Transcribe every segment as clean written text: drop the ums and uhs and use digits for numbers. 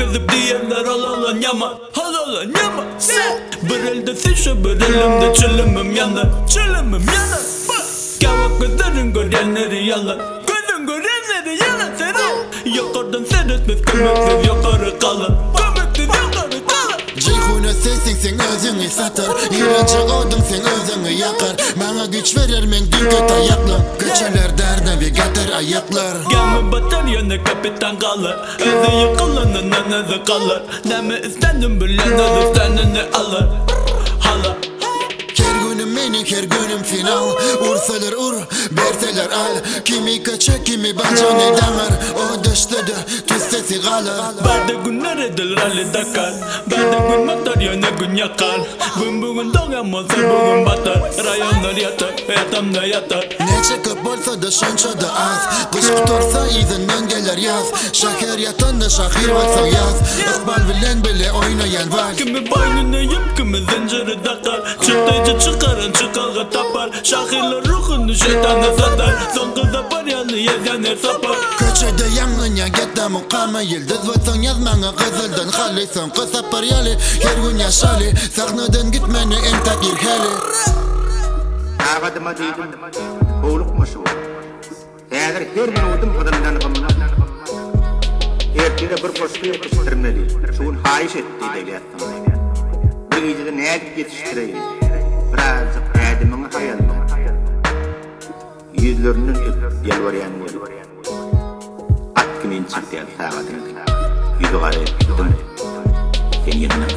gezip diyenler halalan yama, halalan yama. Bir elde sişe bir elimde çilimim yanar, çilimim yanar. Kavak gözlerin görenleri yalan, gözün görenleri yalan seni. Yukarıdan seyretmez kömeksiz yukarı kalır, kömeksiz yukarı kalır. Ceyhuna sensin sen özünü satar, İranca odun sen özünü yakar. Bana güç verir men gün kötü ayaklar. Göçerler derden ve getir ayaklar. Gemi batar yana kapitan kalır, özü yıkılanın anası kalır. Nemi istendim bilen özü istenini alır, hala. Her günüm meni her günüm final. Ursalar ur, berseler al. Kimi kaçak kimi banca ne damar. O düştü de tüz sesi kalır. Berde günler edilir Ali Dakar, berde gün batar yana gün yakar. Gün bugün doğamazsa bugün batar, rayonlar yatar, yatamda yatar. Ne çıkıp olsa da şunça da az. Kış tutarsa izinden gelir yaz. Şakir yatan da şakir varsa yaz. İkbal bilen bile oynayan var. Kimi boynuna yım, kimi zinciri takar. Çıktaycı çıkarın çıkağı tapar. Şakirler ruhunu şeytana satar. Son kıza paryanı yezener sapar. Köçede yangın ya gitti mukama. Yıldız vatsan yazmana kızıldan hali. Son kısa paryali her gün yaşali. Saknadan gitmeni entak irhali. Ağadıma deydim, boğuluk maşı oldu. Eğer her bir oldum adamdan kımına. Ertede bir koşku yapıştırmalı. Şuun hayiş etti devletten. Bir gecede ne edip yetiştireyim. Birazcık adamın hayalına. Yüzlerinin öpüp yalvarayan oldu. Akkinin çıktı sağadına. Yüzü garip gittim. Sen yanına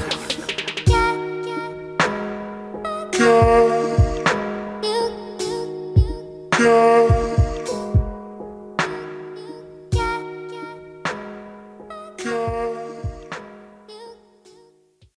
sağadına.